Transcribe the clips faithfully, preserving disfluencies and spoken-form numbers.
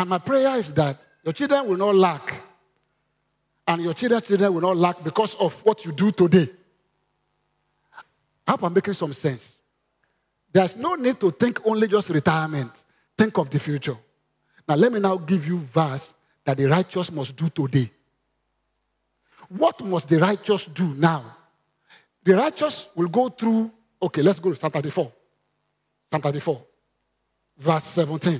And my prayer is that your children will not lack. And your children's children will not lack because of what you do today. I hope I'm making some sense. There's no need to think only just retirement. Think of the future. Now let me now give you verse that the righteous must do today. What must the righteous do now? The righteous will go through, okay, let's go to Psalm thirty-four. Psalm thirty-four, verse seventeen.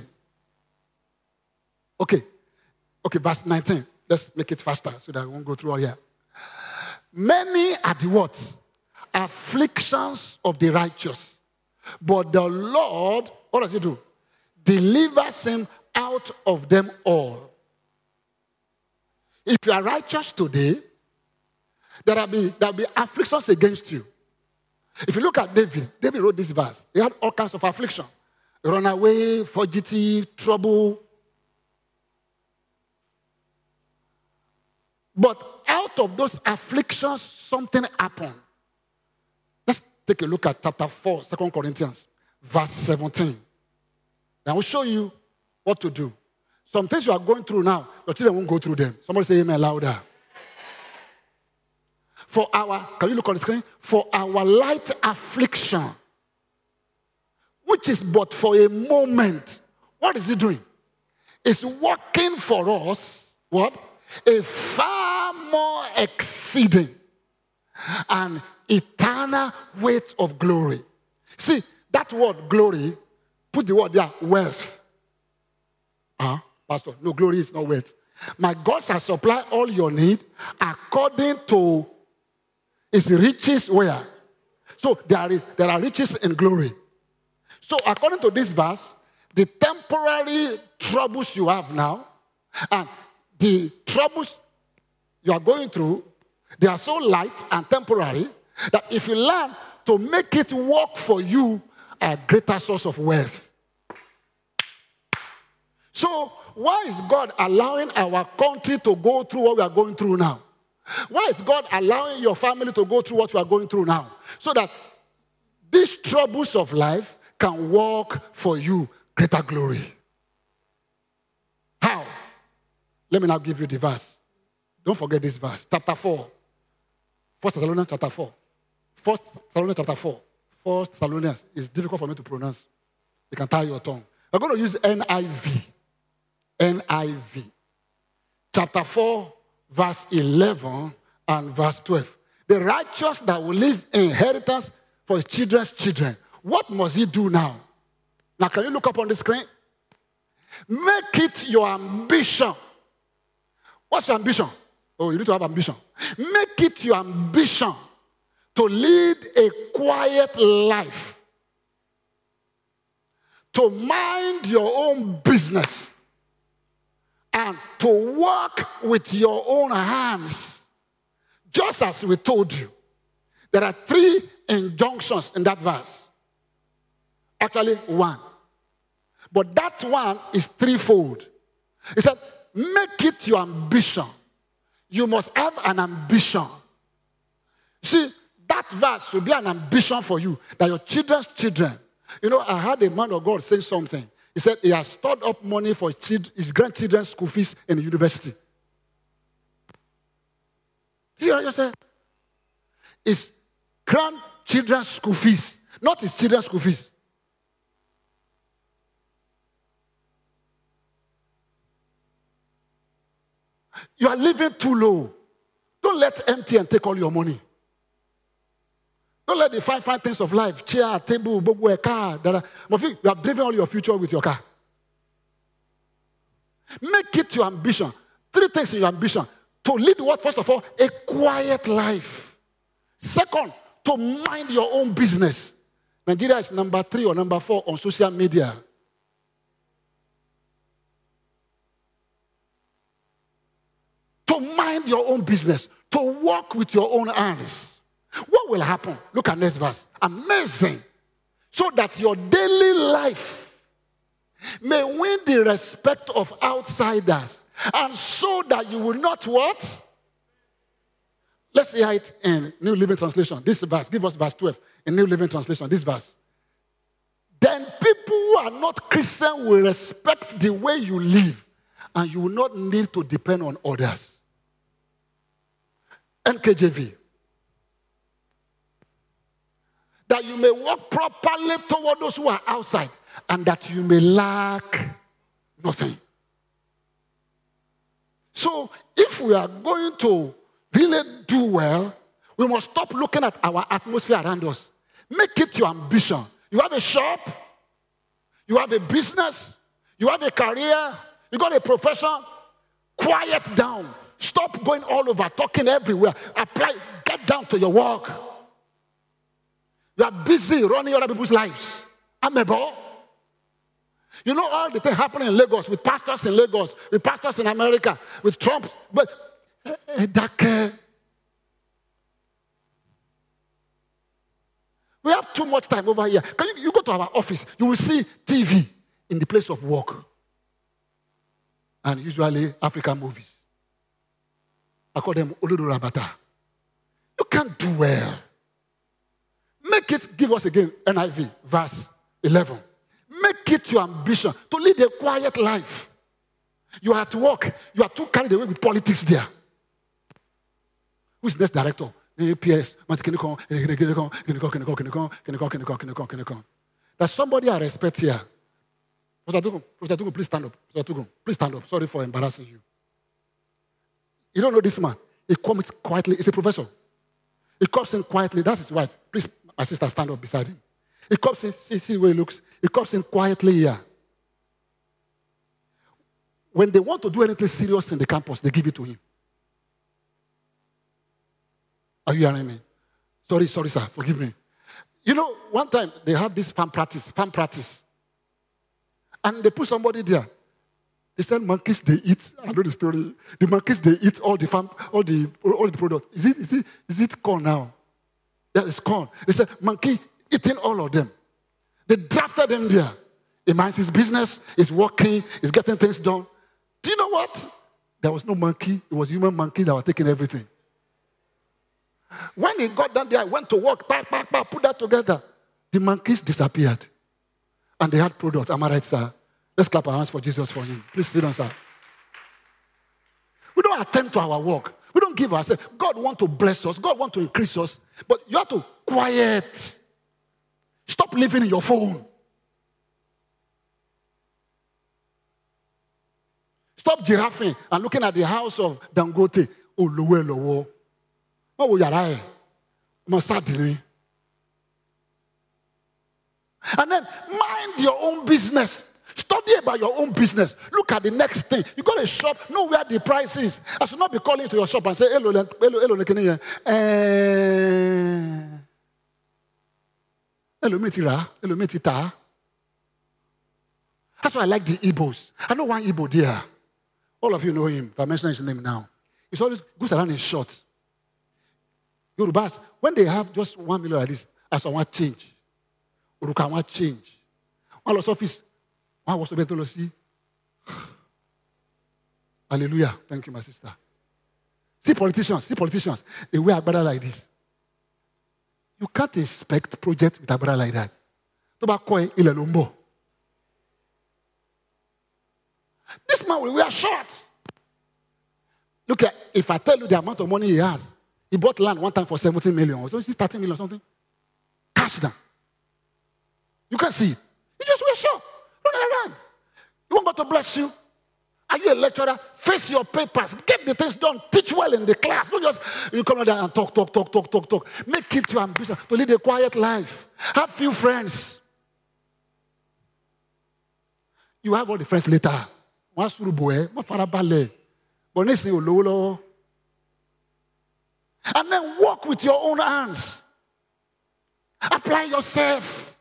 Okay, okay, verse nineteen. Let's make it faster so that I won't go through all here. Many are the what? Afflictions of the righteous. But the Lord, what does he do? Delivers him out of them all. If you are righteous today, there will be, there will be afflictions against you. If you look at David, David wrote this verse. He had all kinds of affliction. Runaway, fugitive, trouble. But out of those afflictions, something happened. Let's take a look at chapter four, Second Corinthians, verse seventeen. And I will show you what to do. Some things you are going through now, your children won't go through them. Somebody say amen louder. For our, can you look on the screen? For our light affliction, which is but for a moment. What is he doing? It's working for us, what? A far more exceeding and eternal weight of glory. See, that word glory, put the word there, wealth. Ah, uh, Pastor, no, glory is not wealth. My God shall supply all your need according to his riches where? So there is there are riches in glory. So according to this verse, the temporary troubles you have now and the troubles you are going through, they are so light and temporary that if you learn to make it work for you, a greater source of wealth. So why is God allowing our country to go through what we are going through now? Why is God allowing your family to go through what you are going through now? So that these troubles of life can work for you greater glory. How? Let me now give you the verse. Don't forget this verse. Chapter four. First Thessalonians chapter four. First Thessalonians chapter four. First Thessalonians is difficult for me to pronounce. You can tie your tongue. We're going to use N I V. N I V. Chapter four, verse eleven and verse twelve. The righteous that will leave inheritance for his children's children. What must he do now? Now, can you look up on the screen? Make it your ambition. What's your ambition? Oh, you need to have ambition. Make it your ambition to lead a quiet life. To mind your own business. And to work with your own hands. Just as we told you. There are three injunctions in that verse. Actually, one. But that one is threefold. He said, make it your ambition. You must have an ambition. See, that verse will be an ambition for you. That your children's children. You know, I heard a man of God say something. He said he has stored up money for his grandchildren's school fees in the university. See what I just said? His grandchildren's school fees, not his children's school fees. You are living too low. Don't let M T N take all your money. Don't let the fine, fine things of life, chair, table, bobo, a car. That are, you are driving all your future with your car. Make it your ambition. Three things in your ambition. To lead what? First of all, a quiet life. Second, to mind your own business. Nigeria is number three or number four on social media. To mind your own business. To work with your own hands. What will happen? Look at next verse. Amazing. So that your daily life may win the respect of outsiders. And so that you will not what? Let's hear it in New Living Translation. This verse. Give us verse twelve in New Living Translation. This verse. Then people who are not Christian will respect the way you live. and you will not need to depend on others. N K J V. That you may walk properly toward those who are outside, and that you may lack nothing. So, if we are going to really do well, we must stop looking at our atmosphere around us. Make it your ambition. You have a shop, you have a business, you have a career, you got a profession. Quiet down. Stop going all over, talking everywhere. Apply, get down to your work. You are busy running other people's lives. I'm a boy. You know all the things happening in Lagos, with pastors in Lagos, with pastors in America, with Trump. But that, we have too much time over here. Can you, you go to our office, you will see T V in the place of work. And usually African movies. I call them Olodo Rabata. You can't do well. Make it, give us again, N I V, verse eleven. Make it your ambition to lead a quiet life. You are at work. You are too carried away with politics there. Who's the next director? P S. There's somebody I respect here. Professor Dugu, Professor Dugu, please stand up. Professor Dugu, please stand up. Sorry for embarrassing you. You don't know this man. He comes quietly. He's a professor. He comes in quietly. That's his wife. Please, my sister, stand up beside him. He comes in, see, see the way he looks. He comes in quietly here. When they want to do anything serious in the campus, they give it to him. Are you hearing me? Sorry, sorry, sir. Forgive me. You know, one time they had this farm practice, farm practice. And they put somebody there. They said monkeys, they eat. I know the story. The monkeys, they eat all the farm, all the all the product. Is it, is it, is it corn now? Yeah, it's corn. They said monkey eating all of them. They drafted him there. He minds his business, he's working, he's getting things done. Do you know what? There was no monkey. It was human monkey that were taking everything. When he got down there, went to work, bah, bah, bah, put that together. The monkeys disappeared. And they had products. Am I right, sir? Let's clap our hands for Jesus for him. Please sit down, sir. We don't attend to our work. We don't give ourselves. God wants to bless us. God wants to increase us. But you have to quiet. Stop living in your phone. Stop giraffing and looking at the house of Dangote. Oh, lower, lower. Oh, you're right. And then mind your own business. Study about your own business. Look at the next thing. You got a shop, know where the price is. I should not be calling to your shop and say, hello, hello, hello, hello, eh, hello, metira, hello, metita. That's why I like the Igbos. I know one Igbo there. All of you know him. If I mention his name now. He always goes around in shorts. Yorubas, when they have just one million like this, as I want change. Uruka want change. One lost office. One was able to see. Hallelujah. Thank you, my sister. See politicians, see politicians. They wear a brother like this. You can't expect project with a brother like that. This man will wear shorts. Look at, if I tell you the amount of money he has, he bought land one time for seventeen million. So it's thirty million or something. Cash down. You can see it. You just wear short. Run around. You want God to bless you? Are you a lecturer? Face your papers. Get the things done. Teach well in the class. Don't just you come out there and talk, talk, talk, talk, talk, talk. Make it your ambition to lead a quiet life. Have few friends. You have all the friends later. One suruboe, one farabale. But next thing you low. And then walk with your own hands. Apply yourself.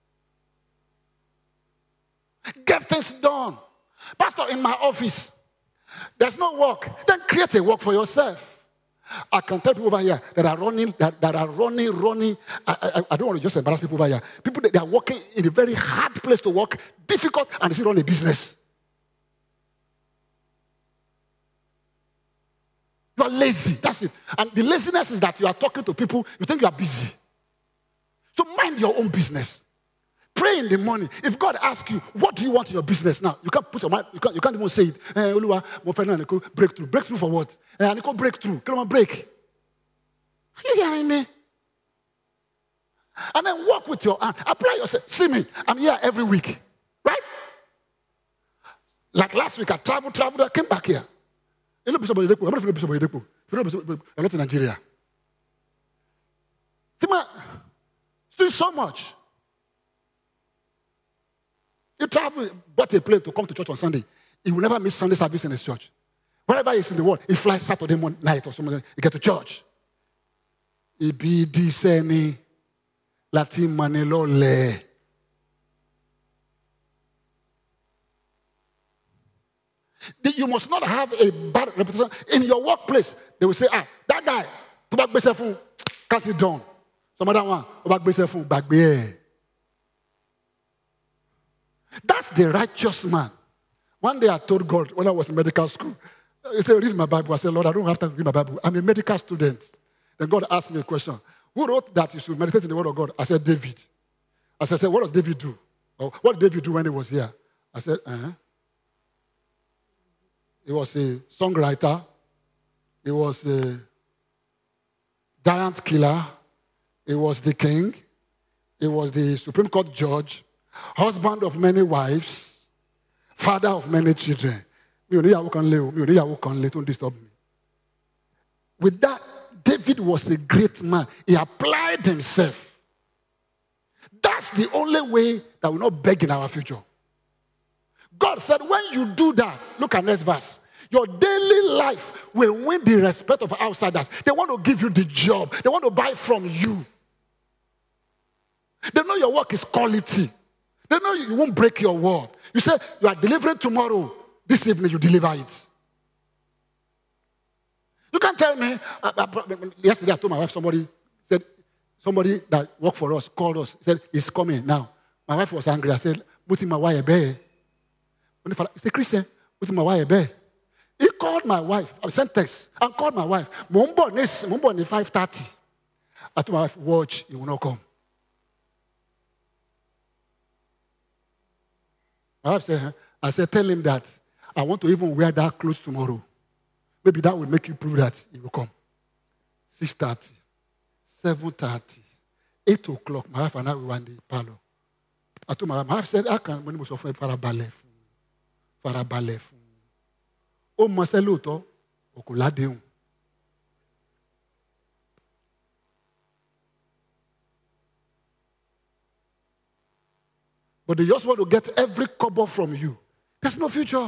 Get things done. Pastor, in my office, there's no work. Then create a work for yourself. I can tell people over here that are running, that, that are running, running. I, I, I don't want to just embarrass people over here. People that they are working in a very hard place to work, difficult, and they still run a business. You are lazy. That's it. And the laziness is that you are talking to people, you think you are busy. So mind your own business. Pray in the morning. If God asks you, what do you want in your business now? You can't put your mind, you can't, you can't even say it. Eh, Oluwa, mo fẹ́ náà ni kó breakthrough. Breakthrough for what? Eh, I need to breakthrough. Can I break? Are you hearing me? And then walk with your hand. Apply yourself. See me. I'm here every week. Right? Like last week, I traveled, traveled, I came back here. You know Bishop Oyedepo. I'm not if you know Bishop Oyedepo. If you know Bishop Oyedepo, I'm not in Nigeria. Tima, it's doing so much. You travel, bought a plane to come to church on Sunday. He will never miss Sunday service in his church. Wherever he's in the world, he flies Saturday morning, night or something. He get to church. He be discerning. Latin manelole. You must not have a bad reputation in your workplace. They will say, ah, that guy, to back phone, cut it down. Some other one, to back phone, back be. That's the righteous man. One day I told God when I was in medical school, he said, read my Bible. I said, Lord, I don't have time to read my Bible. I'm a medical student. Then God asked me a question. Who wrote that you should meditate in the word of God? I said, David. I said, what does David do? Or what did David do when he was here? I said, uh-huh. He was a songwriter. He was a giant killer. He was the king. He was the Supreme Court judge. Husband of many wives. Father of many children. Don't disturb me. With that, David was a great man. He applied himself. That's the only way that we'll not beg in our future. God said, when you do that, look at next verse. Your daily life will win the respect of outsiders. They want to give you the job. They want to buy from you. They know your work is quality. They know you won't break your word. You say, you are delivering tomorrow. This evening, you deliver it. You can't tell me. I, I, yesterday, I told my wife, somebody said, somebody that worked for us called us, said, he's coming now. My wife was angry. I said, put my wife a He said, Christian, put my wife a He called my wife. I sent text and called my wife. Mumbo ni five thirty. I told my wife, watch, he will not come. My wife said, I said, tell him that I want to even wear that clothes tomorrow. Maybe that will make you prove that he will come. six thirty, seven thirty, eight o'clock, my wife and I were in the parlor. I told my wife, my wife said, I can't, when he was offering farabalẹ̀ fún, farabalẹ̀ fún. Ó mọ ṣẹ́ lóòótọ́, kò ládéhùn. But they just want to get every kobo from you. There's no future.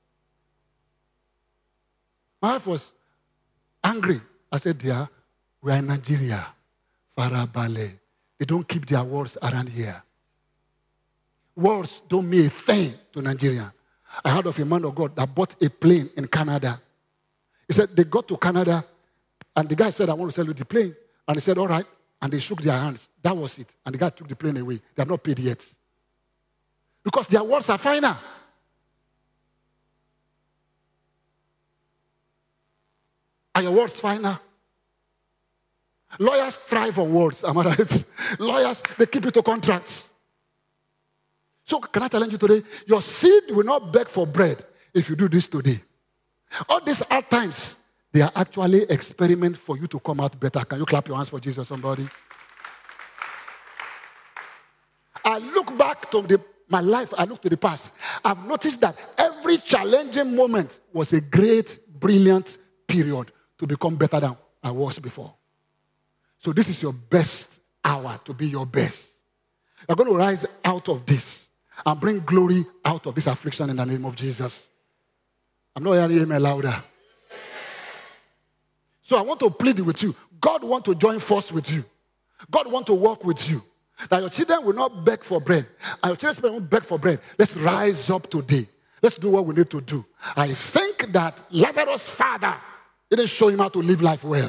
My wife was angry. I said, dear, we are in Nigeria. Farabale. They don't keep their words around here. Words don't mean a thing to Nigeria. I heard of a man of God that bought a plane in Canada. He said, they got to Canada, and the guy said, I want to sell you the plane. And he said, all right. And they shook their hands. That was it. And the guy took the plane away. They have not paid yet. Because their words are finer. Are your words finer? Lawyers thrive on words, am I right? Lawyers, they keep it to contracts. So can I challenge you today? Your seed will not beg for bread if you do this today. All these hard times, they are actually experiment for you to come out better. Can you clap your hands for Jesus, somebody? I look back to the, my life, I look to the past. I've noticed that every challenging moment was a great, brilliant period to become better than I was before. So this is your best hour to be your best. You're going to rise out of this and bring glory out of this affliction in the name of Jesus. I'm not hearing amen louder. So I want to plead with you. God wants to join force with you. God wants to work with you. That your children will not beg for bread. And your children won't beg for bread. Let's rise up today. Let's do what we need to do. I think that Lazarus' father didn't show him how to live life well.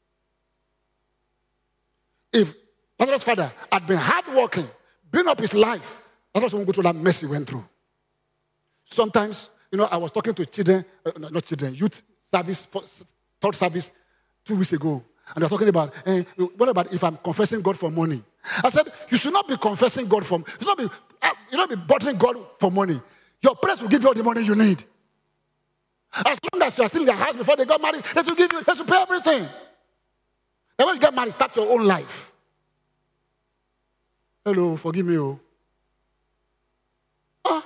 If Lazarus' father had been hardworking, built up his life, Lazarus won't go through that mess he went through. Sometimes, you know, I was talking to children, uh, not children, youth service, third service, two weeks ago. And they're talking about, eh, what about if I'm confessing God for money? I said, you should not be confessing God for, you should not be, you should not be bothering God for money. Your parents will give you all the money you need. As long as you are still in their house before they got married, they will give you, they will pay everything. Then when you get married, start your own life. Hello, forgive me, oh. Ah.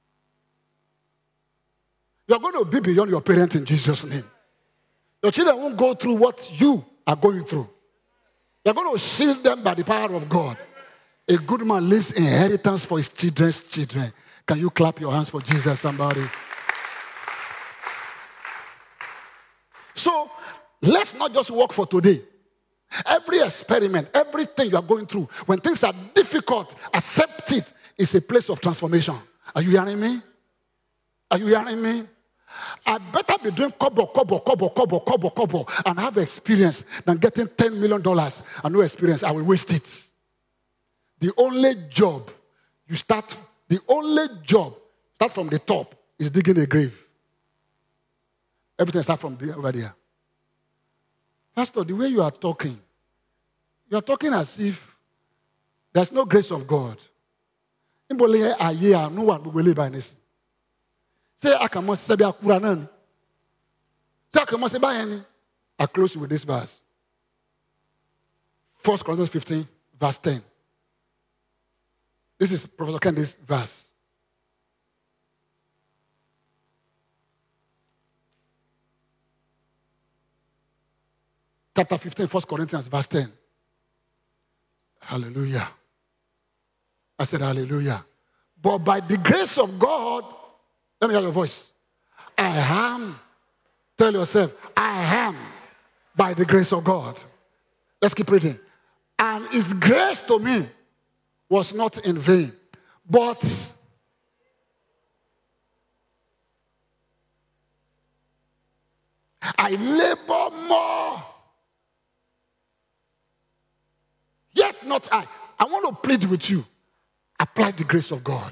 You're going to be beyond your parents in Jesus' name. Your children won't go through what you are going through. You're going to shield them by the power of God. A good man leaves inheritance for his children's children. Can you clap your hands for Jesus, somebody? So, let's not just work for today. Every experiment, everything you are going through, when things are difficult, accept it. It's a place of transformation. Are you hearing me? Are you hearing me? I better be doing kobo, kobo, kobo, kobo, kobo, kobo, and have experience than getting ten million dollars and no experience. I will waste it. The only job you start, the only job, start from the top, is digging a grave. Everything starts from over there. Pastor, the way you are talking, you are talking as if there's no grace of God. No one will believe in this. Say, I can say, I can say, I close with this verse. First Corinthians fifteen, verse ten. This is Professor Kendi's verse. Chapter fifteen, First Corinthians, verse ten. Hallelujah. I said, hallelujah. But by the grace of God, let me hear your voice. I am. Tell yourself, I am by the grace of God. Let's keep reading. And his grace to me was not in vain, but I labor more. Yet not I. I want to plead with you. Apply the grace of God.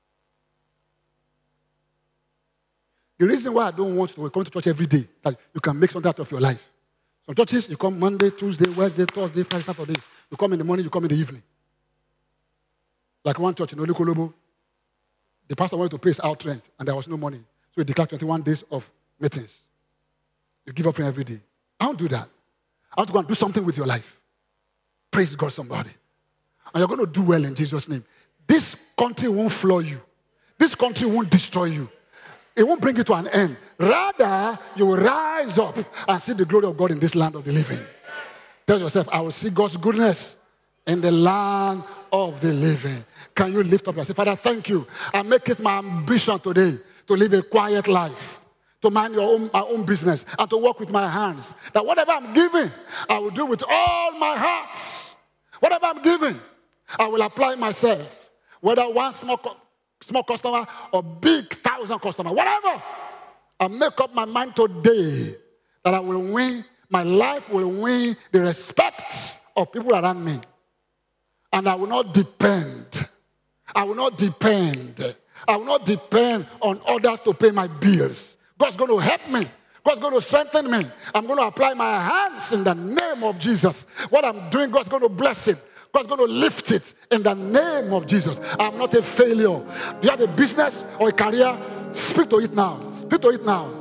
The reason why I don't want you to come to church every day, that you can make something out of your life. Some churches, you come Monday, Tuesday, Wednesday, Thursday, Friday, Saturday. You come in the morning, you come in the evening. Like one church in Olukolobo, the pastor wanted to pay his out rent, and there was no money. So he declared twenty-one days of meetings. You give up every day. I don't do that. I want to go and do something with your life. Praise God, somebody. And you're going to do well in Jesus' name. This country won't floor you. This country won't destroy you. It won't bring you to an end. Rather, you will rise up and see the glory of God in this land of the living. Tell yourself, I will see God's goodness in the land of the living. Can you lift up yourself? Father, thank you. I make it my ambition today to live a quiet life, to mind your own, my own business, and to work with my hands. That whatever I'm giving, I will do with all my heart. Whatever I'm giving, I will apply myself. Whether one small, small customer or big thousand customer, whatever. I make up my mind today that I will win, my life will win the respect of people around me. And I will not depend. I will not depend. I will not depend on others to pay my bills. God's going to help me. God's going to strengthen me. I'm going to apply my hands in the name of Jesus. What I'm doing, God's going to bless it. God's going to lift it in the name of Jesus. I'm not a failure. Do you have a business or a career? Speak to it now. Speak to it now.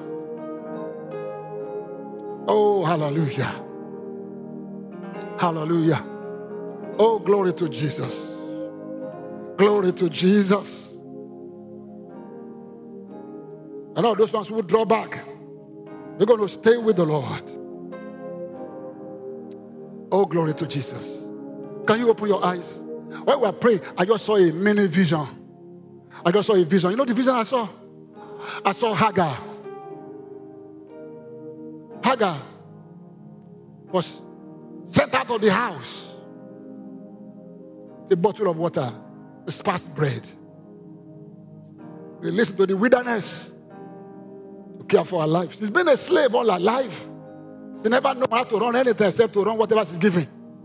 Oh, hallelujah. Hallelujah. Oh, glory to Jesus. Glory to Jesus. And all those ones who draw back, they're going to stay with the Lord. Oh, glory to Jesus. Can you open your eyes? While we were praying, I just saw a mini vision. I just saw a vision. You know the vision I saw? I saw Hagar. Hagar was sent out of the house. A bottle of water, a spiced bread. Released to the wilderness to care for her life. She's been a slave all her life. She never known how to run anything except to run whatever she's given.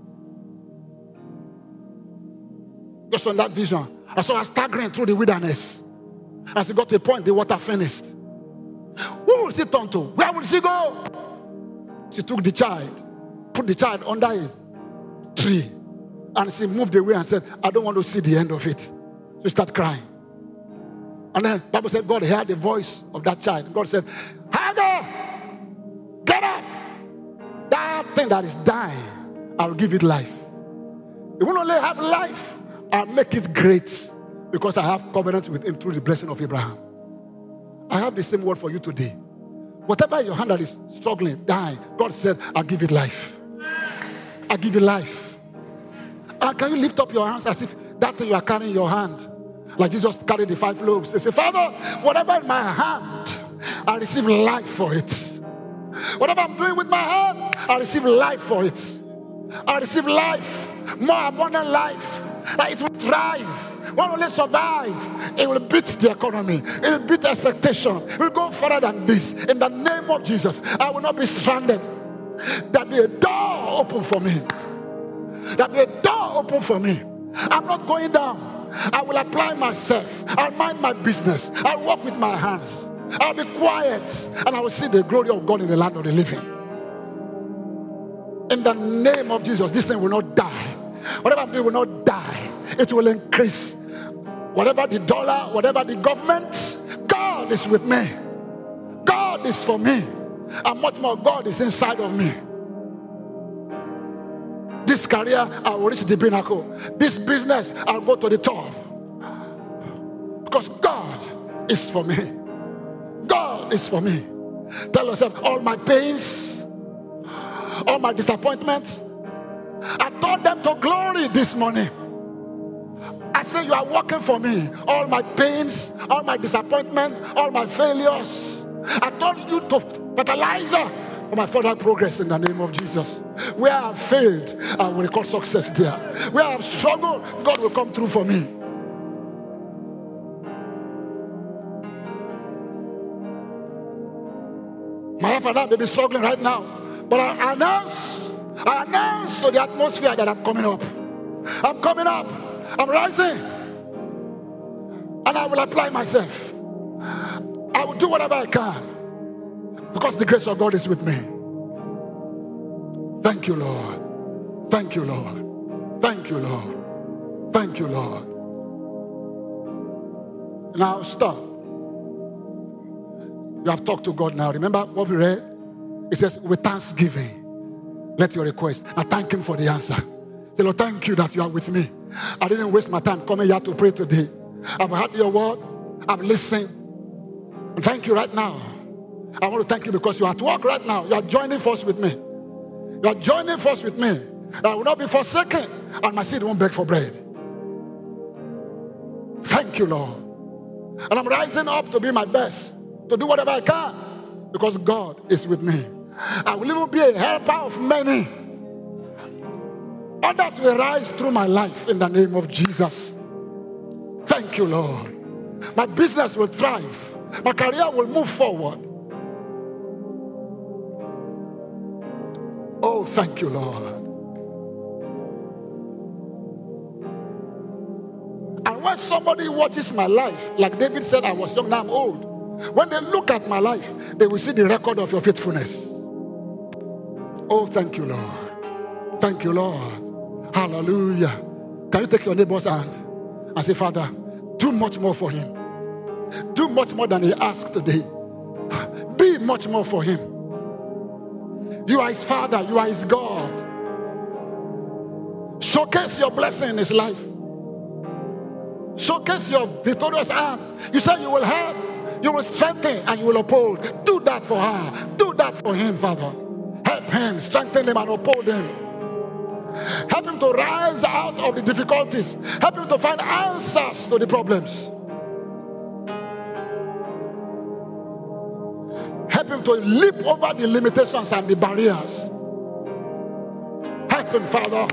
Just on that vision, I saw her staggering through the wilderness. As she got to a point, the water finished. Who will she turn to? Where will she go? She took the child put the child under a tree. And she moved away and said, I don't want to see the end of it. So she started crying. And then the Bible said God heard the voice of that child. God said, Hagar, get up. That thing that is dying, I'll give it life. It won't only have life, I'll make it great because I have covenant with him through the blessing of Abraham. I have the same word for you today. Whatever in your hand that is struggling, dying, God said, I'll give it life. I'll give it life. And can you lift up your hands as if that thing you are carrying in your hand, like Jesus carried the five loaves. They say, Father, whatever in my hand, I receive life for it. Whatever I'm doing with my hand, I receive life for it. I receive life, more abundant life. That it will thrive, won't only survive, it will beat the economy, it will beat expectation, it will go further than this. In the name of Jesus, I will not be stranded. There'll be a door open for me. There'll be a door open for me. I'm not going down. I will apply myself. I'll mind my business. I'll work with my hands. I'll be quiet, and I will see the glory of God in the land of the living. In the name of Jesus, this thing will not die. Whatever I'm doing will not die. It will increase. Whatever the dollar, whatever the government, God is with me. God is for me. And much more, God is inside of me. This career, I will reach the pinnacle. This business, I'll go to the top. Because God is for me. God is for me. Tell yourself, all my pains, all my disappointments, I turned them to glory this morning. I say you are working for me. All my pains, all my disappointment, all my failures, I turn you to fertilizer for my further progress in the name of Jesus. Where I have failed, I will record success there. Where I have struggled, God will come through for me. My wife and I may be struggling right now, but I announce, I announce to the atmosphere that I'm coming up. I'm coming up. I'm rising. And I will apply myself. I will do whatever I can because the grace of God is with me. Thank you, Lord. Thank you, Lord. Thank you, Lord. Thank you, Lord. Now stop. You have talked to God now. Remember what we read? It says, with thanksgiving, let your request. I thank him for the answer. Say, Lord, thank you that you are with me. I didn't waste my time coming here to pray today. I've heard your word. I've listened. And thank you right now. I want to thank you because you are at work right now. You are joining force with me. You are joining force with me. That I will not be forsaken and my seed won't beg for bread. Thank you, Lord. And I'm rising up to be my best, to do whatever I can because God is with me. I will even be a helper of many. Others will rise through my life in the name of Jesus. Thank you, Lord. My business will thrive. My career will move forward. Oh, thank you, Lord. And when somebody watches my life, like David said, I was young, now I'm old. When they look at my life, they will see the record of your faithfulness. Oh, thank you, Lord. Thank you, Lord. Hallelujah. Can you take your neighbor's hand and say, Father, do much more for him. Do much more than he asked today. Be much more for him. You are his father. You are his God. Showcase your blessing in his life. Showcase your victorious hand. You say you will help, you will strengthen, and you will uphold. Do that for her. Do that for him, Father. Help him, strengthen him, and uphold him. Help him to rise out of the difficulties. Help him to find answers to the problems. Help him to leap over the limitations and the barriers. Help him, Father.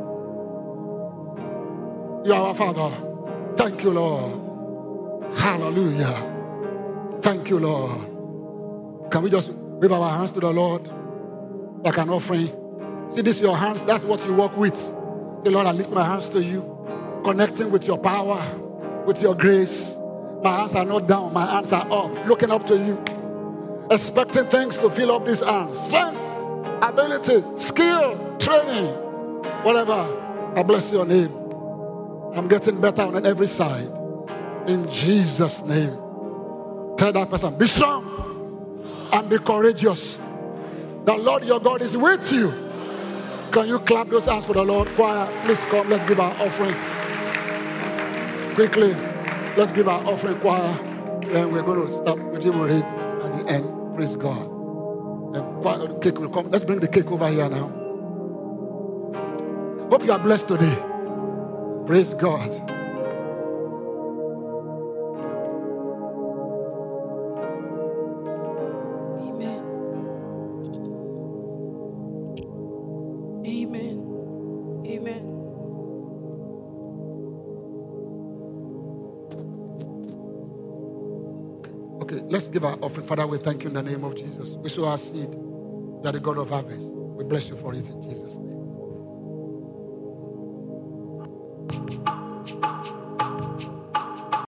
You are our Father. Thank you, Lord. Hallelujah. Thank you, Lord. Can we just wave our hands to the Lord like an offering? See, this is your hands. That's what you work with. Say, Lord, I lift my hands to you, connecting with your power, with your grace. My hands are not down. My hands are up, looking up to you, expecting things to fill up these hands. Strength ability, skill, training, whatever. I bless your name. I'm getting better on every side. In Jesus' name. Tell that person, be strong and be courageous. The Lord your God is with you. Can you clap those hands for the Lord? Choir, please come. Let's give our offering. Quickly, let's give our offering, choir. Then we're going to stop. We will read at the end. Praise God. And choir, the cake will come. Let's bring the cake over here now. Hope you are blessed today. Praise God. Amen. Amen. Amen. Okay, let's give our offering. Father, we thank you in the name of Jesus. We sow our seed. You are the God of harvest. We bless you for it in Jesus' name.